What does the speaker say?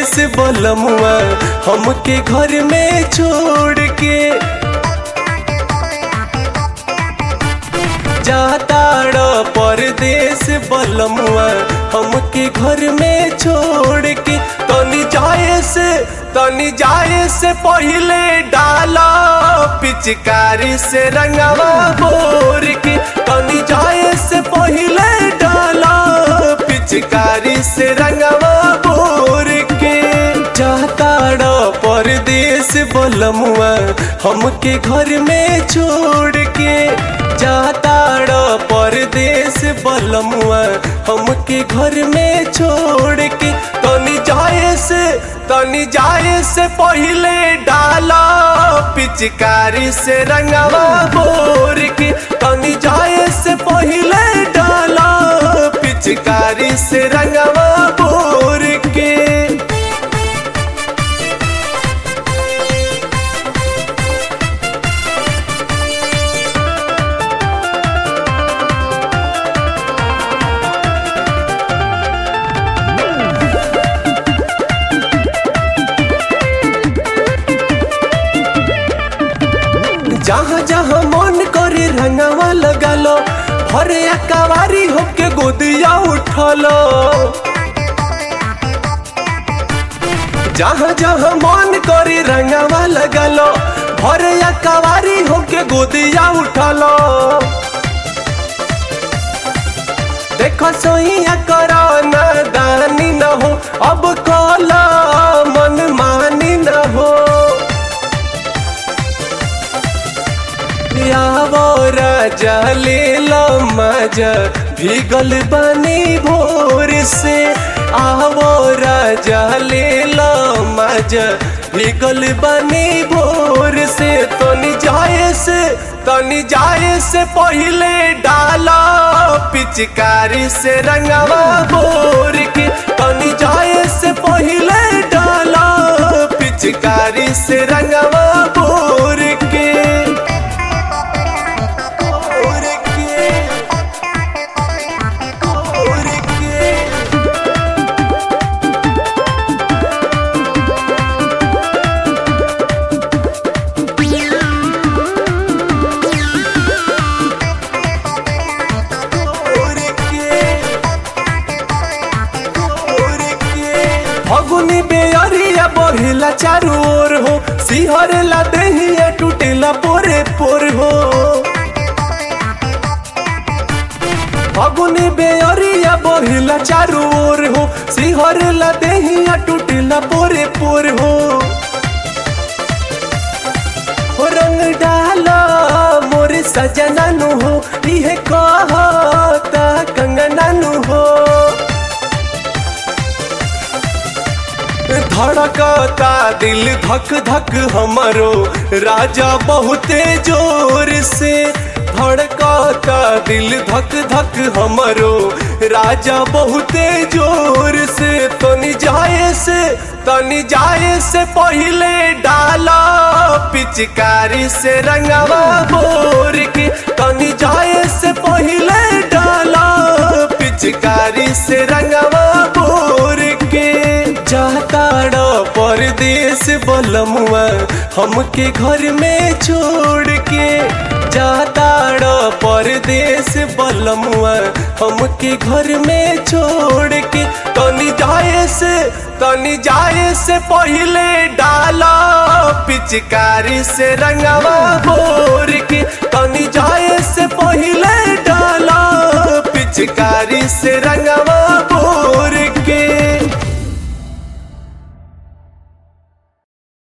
परदेस बलमुआ हमके घर में छोड़ के जाताड़ा परदेस बलमुआ हमके घर में छोड़ के तनी जाए से पहले डाला पिचकारी से रंगवा बोर के तनी जाए से पहले डाला पिचकारी से रंगवा बोर के जाताड़ा परदेस बलमुआ हमके घर में छोड़ के जाताड़ा परदेस बलमुआ हमके घर में छोड़ के तनी जाए से पहले डाला पिचकारी से रंगवा बोर के तनी जाए से पहले डाला पिचकारी से रंगवा बोर के जहाँ जहाँ मन करे रंगवा लगा लो भरे कवारी होके गोदिया उठलो जहाँ जहाँ मन करे रंगवा लगा लो भरे कवारी होके गोदिया उठलो देखो सोइया करो ना दानी न हो अब कला मन मानी न हो आवो राजा ले लो मजा भीगल बनी भोर से आवो राजा ले लो मजा भीगल बनी भोर से तनी जाए से पहले डाला पिचकारी से रंगवा बोर के तनी जाए से पहले डाला पिचकारी से रंगवा बोर के फगुनी बेअरिया बहिला चारू ओर हो सिहरला देहिया टूटेला पोरे पोर हो फगुनी बेअरिया बहिला चारू ओर हो सिहरला देहिया टूटेला पोरे पोर हो रंग डाला मोरे सजना नु हो इहे कहता कंगना नु हो धड़कता दिल धक धक हमारो राजा बहुते जोर से धड़कता दिल धक धक हमारो राजा बहुते जोर से तनी जाए से पहले डाला पिचकारी से रंगवा बोर के तनी जाए से पहले डाला पिचकारी से रंगवा बोर के जाताड़ा परदेस बलमुआ हमके घर में छोड़ के जाताड़ा परदेस बलमुआ हमके घर में छोड़ के तनी जाए से पहले डाला पिचकारी से रंगवा बोर के तनी जाए से पहले डाला पिचकारी से